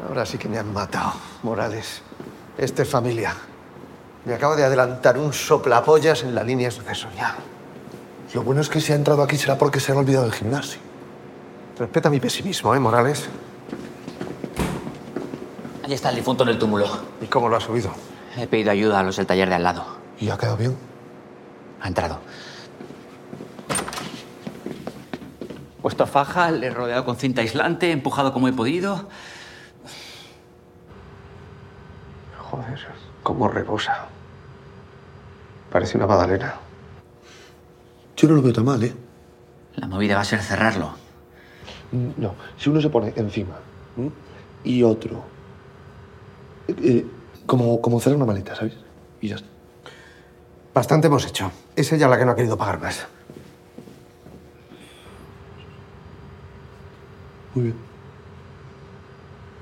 Ahora sí que me han matado, Morales. Esta es familia. Me acabo de adelantar un soplapollas en la línea sucesoria. Lo bueno es que si ha entrado aquí será porque se ha olvidado del gimnasio. Respeta mi pesimismo, Morales? Ahí está el difunto en el túmulo. ¿Y cómo lo has subido? He pedido ayuda a los del taller de al lado. ¿Y ha quedado bien? Ha entrado. Puesto faja, le he rodeado con cinta aislante, he empujado como he podido. Joder, cómo rebosa. Parece una magdalena. Yo no lo veo tan mal, ¿eh? La movida va a ser cerrarlo. No, si uno se pone encima y otro... como cerrar una maleta, ¿sabes? Y ya está. Bastante hemos hecho. Es ella la que no ha querido pagar más. Muy bien.